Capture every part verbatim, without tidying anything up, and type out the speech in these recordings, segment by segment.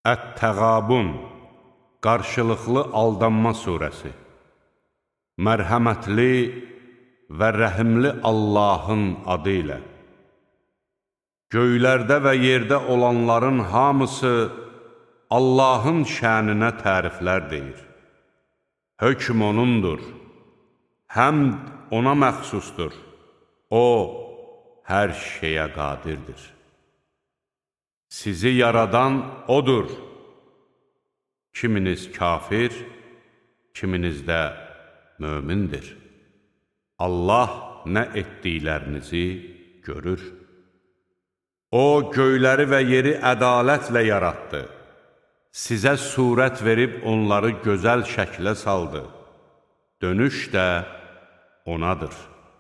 Ət-Təğabun, qarşılıqlı aldanma surəsi. Mərhəmətli və rəhimli Allahın adı ilə. Göylərdə və yerdə olanların hamısı Allahın şəninə təriflər deyir. Hökm O'nundur, həmd O'na məxsusdur. O, hər şeyə qadirdir. Sizi yaradan O'dur. Kiminiz kafir, kiminiz də mömindir. Allah nə etdiklərinizi görür. O, göyləri və yeri ədalətlə yaratdı. Sizə surət verib onları gözəl şəklə saldı. Dönüş də O'nadır.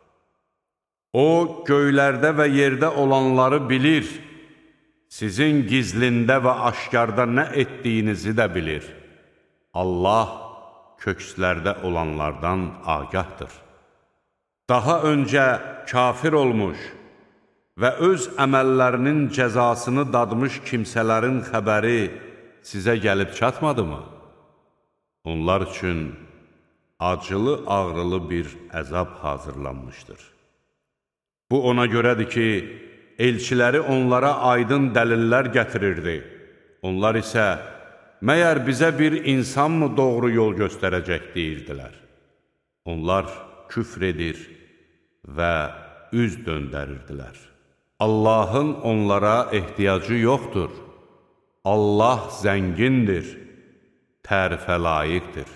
O, göylərdə və yerdə olanları bilir. Sizin gizlində və aşkarda nə etdiyinizi də bilir. Allah kökslərdə olanlardan agahdır. Daha öncə kafir olmuş və öz əməllərinin cəzasını dadmış kimsələrin xəbəri sizə gəlib çatmadı mı? Onlar üçün acılı-ağrılı bir əzab hazırlanmışdır. Bu ona görədir ki, elçiləri onlara aydın dəlillər gətirirdi. Onlar isə, məyər bizə bir insan mı doğru yol göstərəcək deyirdilər. Onlar küfr edir və üz döndərirdilər. Allahın onlara ehtiyacı yoxdur. Allah zəngindir, tərifə layiqdir.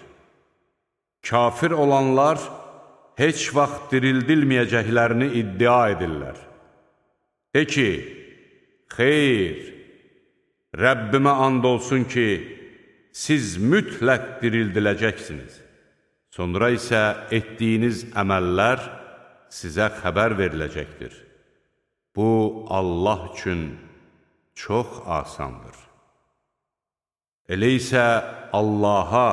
Kafir olanlar heç vaxt dirildilməyəcəklərini iddia edirlər. De ki, xeyr, Rəbbimə and olsun ki, siz mütləq dirildiləcəksiniz. Sonra isə etdiyiniz əməllər sizə xəbər veriləcəkdir. Bu, Allah üçün çox asandır. Elə isə Allaha,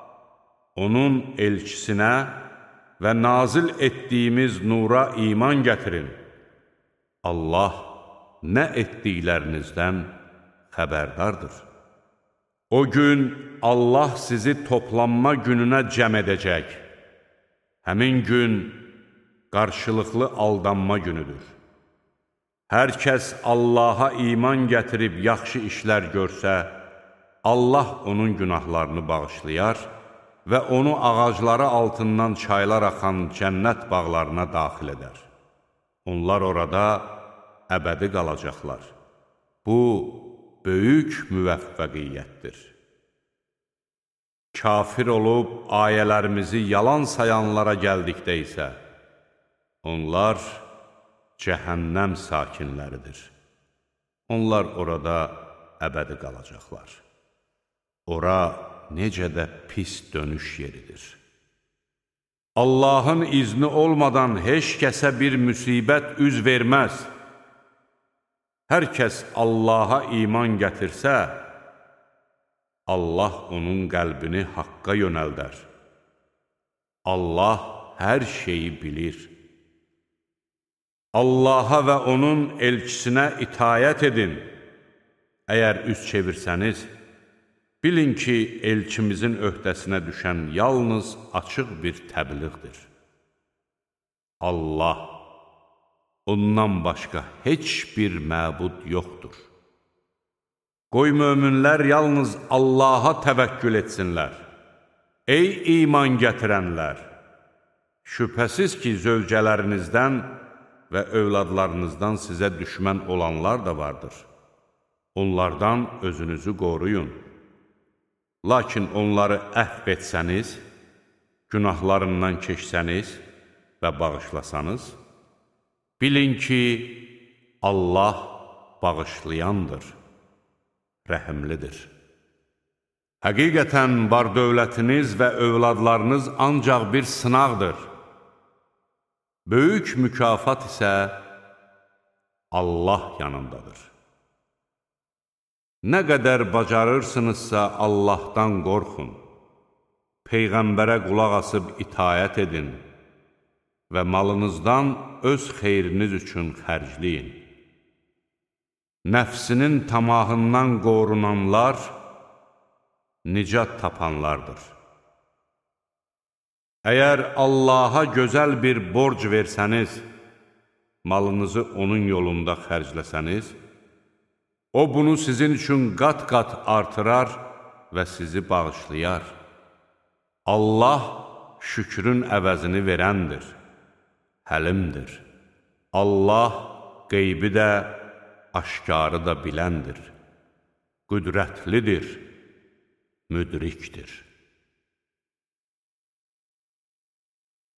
O'nun elçisinə və nazil etdiyimiz nura iman gətirin. Allah nə etdiklərinizdən xəbərdardır. O gün Allah sizi toplanma gününə cəm edəcək. Həmin gün qarşılıqlı aldanma günüdür. Hər kəs Allaha iman gətirib yaxşı işlər görsə, Allah onun günahlarını bağışlayar və onu ağacları altından çaylar axan cənnət bağlarına daxil edər. Onlar orada əbədi qalacaqlar. Bu, böyük müvəffəqiyyətdir. Kafir olub ayələrimizi yalan sayanlara gəldikdə isə, onlar cəhənnəm sakinləridir. Onlar orada əbədi qalacaqlar. Ora necə də pis dönüş yeridir. Allahın izni olmadan heç kəsə bir müsibət üz verməz. Hər kəs Allaha iman gətirsə, Allah onun qəlbini haqqa yönəldər. Allah hər şeyi bilir. Allaha və onun elçisinə itayət edin. Əgər üz çevirsəniz, bilin ki, elçimizin öhdəsinə düşən yalnız açıq bir təbliğdir. Allah, ondan başqa heç bir məbud yoxdur. Qoy möminlər yalnız Allaha təvəkkül etsinlər. Ey iman gətirənlər! Şübhəsiz ki, zövcələrinizdən və övladlarınızdan sizə düşmən olanlar da vardır. Onlardan özünüzü qoruyun. Lakin onları əhv etsəniz, günahlarından keçsəniz və bağışlasanız, bilin ki, Allah bağışlayandır, rəhimlidir. Həqiqətən var dövlətiniz və övladlarınız ancaq bir sınaqdır. Böyük mükafat isə Allah yanındadır. Nə qədər bacarırsınızsa Allahdan qorxun, Peyğəmbərə qulaq asıb itayət edin və malınızdan öz xeyriniz üçün xərcləyin. Nəfsinin tamahından qorunanlar nicat tapanlardır. Əgər Allaha gözəl bir borc versəniz, malınızı onun yolunda xərcləsəniz, o bunu sizin üçün qat-qat artırar və sizi bağışlayar. Allah şükrün əvəzini verəndir, həlimdir. Allah qeybi də, aşkarı da biləndir, qüdrətlidir, müdrikdir.